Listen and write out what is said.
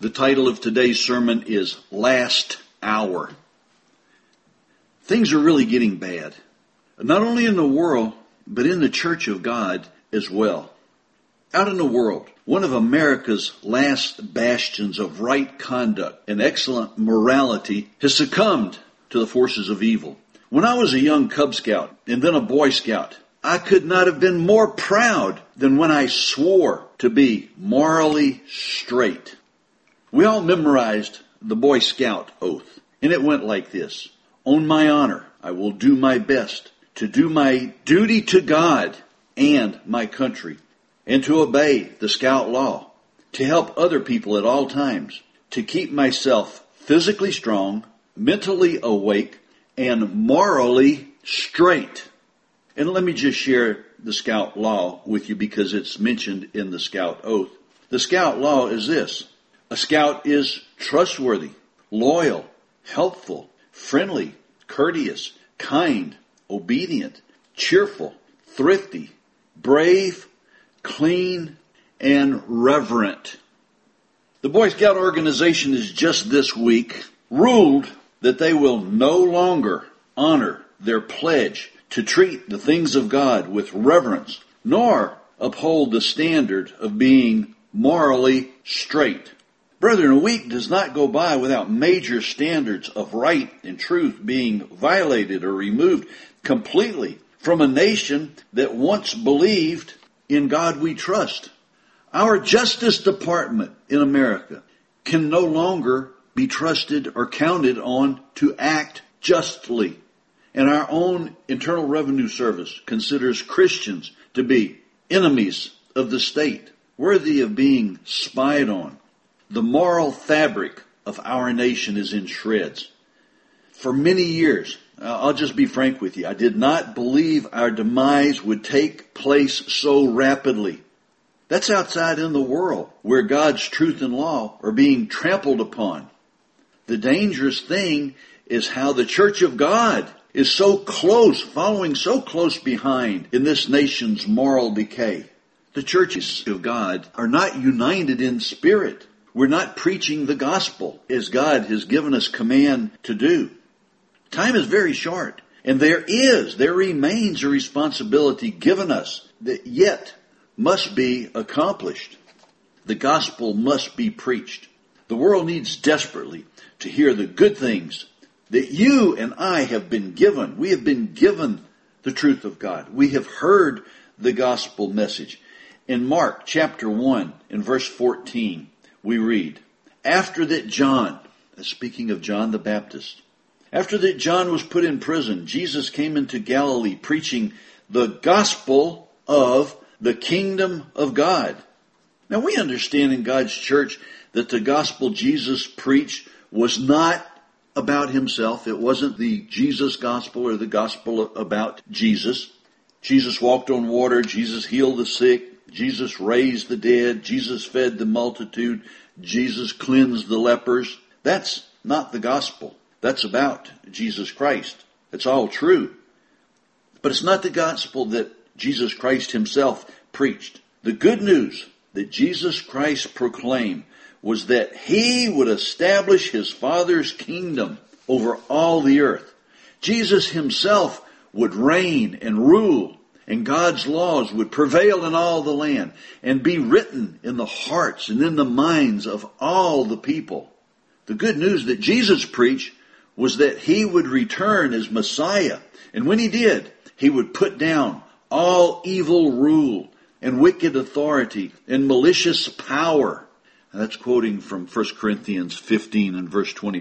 The title of today's sermon is Last Hour. Things are really getting bad, not only in the world, but in the Church of God as well. Out in the world, one of America's last bastions of right conduct and excellent morality has succumbed to the forces of evil. When I was a young Cub Scout and then a Boy Scout, I could not have been more proud than when I swore to be morally straight. We all memorized the Boy Scout oath, and it went like this. On my honor, I will do my best to do my duty to God and my country, and to obey the Scout law, to help other people at all times, to keep myself physically strong, mentally awake, and morally straight. And let me just share the Scout law with you because it's mentioned in the Scout oath. The Scout law is this. A Scout is trustworthy, loyal, helpful, friendly, courteous, kind, obedient, cheerful, thrifty, brave, clean, and reverent. The Boy Scout organization has just this week ruled that they will no longer honor their pledge to treat the things of God with reverence, nor uphold the standard of being morally straight. Brethren, a week does not go by without major standards of right and truth being violated or removed completely from a nation that once believed in God we trust. Our Justice Department in America can no longer be trusted or counted on to act justly. And our own Internal Revenue Service considers Christians to be enemies of the state, worthy of being spied on. The moral fabric of our nation is in shreds. For many years, I'll just be frank with you, I did not believe our demise would take place so rapidly. That's outside in the world, where God's truth and law are being trampled upon. The dangerous thing is how the Church of God is so close, following so close behind in this nation's moral decay. The churches of God are not united in spirit. We're not preaching the gospel as God has given us command to do. Time is very short, and there remains a responsibility given us that yet must be accomplished. The gospel must be preached. The world needs desperately to hear the good things that you and I have been given. We have been given the truth of God. We have heard the gospel message. In Mark chapter 1, in verse 14, we read, after that John, speaking of John the Baptist, after that John was put in prison, Jesus came into Galilee preaching the gospel of the kingdom of God. Now we understand in God's church that the gospel Jesus preached was not about himself. It wasn't the Jesus gospel or the gospel about Jesus. Jesus walked on water. Jesus healed the sick. Jesus raised the dead. Jesus fed the multitude. Jesus cleansed the lepers. That's not the gospel. That's about Jesus Christ. It's all true. But it's not the gospel that Jesus Christ himself preached. The good news that Jesus Christ proclaimed was that he would establish his Father's kingdom over all the earth. Jesus himself would reign and rule, and God's laws would prevail in all the land and be written in the hearts and in the minds of all the people. The good news that Jesus preached was that he would return as Messiah, and when he did, he would put down all evil rule and wicked authority and malicious power. And that's quoting from 1 Corinthians 15 and verse 20.